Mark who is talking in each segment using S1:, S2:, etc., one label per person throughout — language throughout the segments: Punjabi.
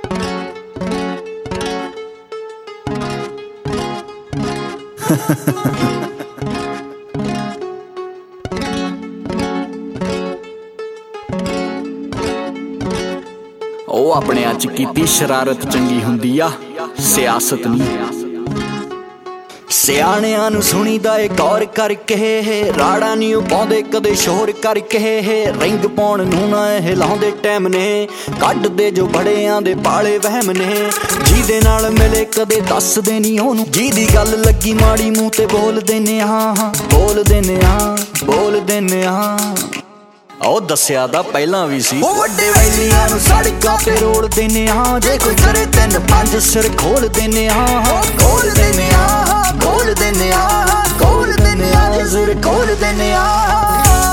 S1: ਉਹ ਆਪਣਿਆਂ ਚ ਕੀਤੀ ਸ਼ਰਾਰਤ ਚੰਗੀ ਹੁੰਦੀ ਆ, ਸਿਆਸਤ ਨਹੀਂ। ਸਿਆਣਿਆਂ ਨੂੰ ਸੁਣੀਦਾ ਏ ਗੌਰ ਕਰਕੇ, ਰਾੜਾ ਨਹੀਂ ਉਹ ਪਾਉਂਦੇ ਕਦੇ ਸ਼ੋਰ ਕਰਕੇ। ਰਿੰਗ ਪਾਉਣ ਨੂੰ ਨਾ ਇਹ ਲਾਉਂਦੇ ਟਾਈਮ ਨੇ, ਕੱਢਦੇ ਜੋ ਬੜਿਆਂ ਦੇ ਪਾਲੇ ਵਹਿਮ ਨੇ। ਜਿਹਦੇ ਨਾਲ ਮਿਲੇ ਕਦੇ ਦੱਸਦੇ ਨਹੀਂ ਉਹਨੂੰ, ਜਿਹਦੀ ਗੱਲ ਲੱਗੀ ਮਾੜੀ ਮੂੰਹ ਤੇ ਬੋਲ ਦਿੰਨੇ ਹਾਂ, ਬੋਲ ਦਿੰਨੇ ਹਾਂ, ਬੋਲ ਦਿੰਨੇ ਹਾਂ। ਉਹ ਦੱਸਿਆ ਤਾਂ ਪਹਿਲਾਂ ਵੀ ਸੀ, ਉਹ ਵੱਡੇ ਵੈਲੀਆਂ ਨੂੰ ਸੜਕਾਂ ਤੇ ਰੋਲ ਦਿੰਨੇ ਹਾਂ। ਜੇ ਕੋਈ ਕਰੇ 3-5 ਸਿਰ ਖੋਲ ਦਿੰਨੇ ਹਾਂ, ਖੋਲ ਦਿੰਨੇ ਹਾਂ, ਖੋਲ ਦਿੰਨੇ ਹਾਂ, ਖੋਲ ਦਿੰਨੇ ਹਾਂ, ਸਿਰ ਖੋਲ ਦਿੰਨੇ ਹਾਂ।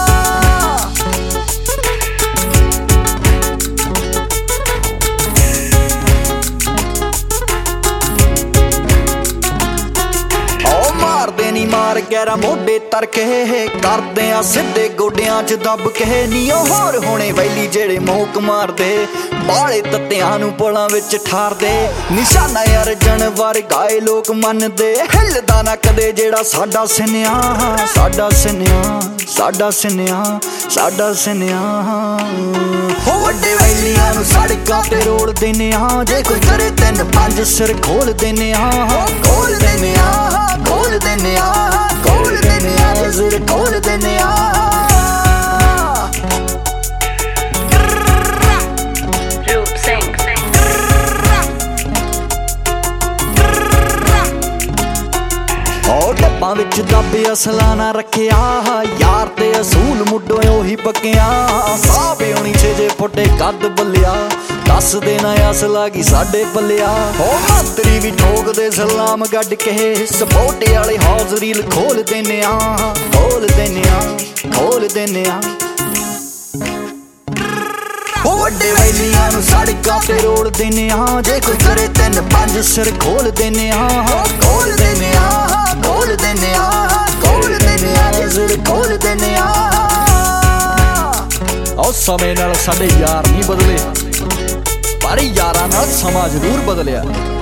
S1: ਨੀ ਮਾਰ ਗੈਰਾ ਮੋਢੇ ਤਰਕੇ, ਕਰਦੇ ਆ ਸਿੱਧੇ ਗੋਡਿਆਂ ਚ ਦੱਬ ਕੇ। ਨੀ ਉਹ ਹੋਰ ਹੋਣੇ ਵੈਲੀ ਜਿਹੜੇ ਮੋਕ ਮਾਰਦੇ, ਬਾਲੇ ਤੱਤਿਆਂ ਨੂੰ ਪੁਲਾਂ ਵਿੱਚ ਠਾਰਦੇ। ਨਿਸ਼ਾਨਾ ਯਾਰ ਜਨਵਰ ਗਾਏ ਲੋਕ ਮੰਨਦੇ, ਹਿੱਲਦਾ ਨਾ ਕਦੇ ਜਿਹੜਾ ਸਾਡਾ ਸਿਨਿਆ, ਸਾਡਾ ਸਿਨਿਆ, ਸਾਡਾ ਸਿਨਿਆ, ਸਾਡਾ ਸਿਨਿਆ। ਉਹ ਵੱਡੇ ਵੈਲੀਆਂ ਨੂੰ ਸੜਕਾਂ ਤੇ ਰੋਲ ਦਿੰਨੇ ਹਾਂ। ਜੇ ਕੋਈ ਕਰੇ 3-5 ਸਿਰ ਖੋਲ ਦਿੰਨੇ ਹਾਂ, ਖੋਲ ਦਿੰਨੇ ਹਾਂ, ਖੋਲ ਦਿੰਨੇ ਹਾਂ, ਖੋਲ ਦਿੰਨੇ ਹਾਂ, ਸਿਰ ਖੋਲ ਦਿੰਨੇ ਹਾਂ। ਡੱਬਾਂ ਵਿੱਚ ਦੱਬੇ ਅਸਲਾ ਨਾ ਰੱਖਿਆ, ਯਾਰ ਤੇ ਅਸੂਲ ਮੁੱਢੋਂ ਉਹੀ ਪੱਕਿਆ। ਸਾਹ ਪਿਉਣੀ 6 ਫੁੱਟੇ ਕੱਦ ਬੱਲਿਆ, ਦੱਸ ਦੇਣਾ ਅਸਲਾ ਕੀ ਸਾਡੇ ਪੱਲਿਆ। ਉਹ ਮਾਤਰੀ ਵੀ ਠੋਕਦੇ ਸਲਾਮ ਗੱਡ ਕੇ, ਸਪੋਟੇ ਵਾਲੇ ਹੌਜ਼ ਰੀਲ ਖੋਲ ਦਿੰਨੇ ਆ, ਖੋਲ ਦਿੰਨੇ ਆ, ਖੋਲ ਦਿੰਨੇ ਆ। ਉਹ ਵੱਡੇ ਵੈਲੀਆਂ ਨੂੰ ਸੜਕਾਂ ਤੇ ਰੋਲ ਦਿੰਨੇ ਹਾਂ। ਜੇ ਕੋਈ ਕਰੇ 3-5 ਸਿਰ ਖੋਲ ਦਿੰਨੇ ਹਾਂ, ਖੋਲ ਦਿੰਨੇ ਹਾਂ, ਖੋਲ ਦਿੰਨੇ ਹਾਂ, ਖੋਲ ਦਿੰਨੇ ਹਾਂ, ਸਿਰ ਖੋਲ ਦਿੰਨੇ ਹਾਂ। ਉਹ ਸਮੇਂ ਨਾਲ ਸਾਡੇ ਯਾਰ ਨਹੀਂ ਬਦਲੇ, ਪਰ ਯਾਰਾਂ ਨਾਲ ਸਮਾਂ ਜ਼ਰੂਰ ਬਦਲਿਆ।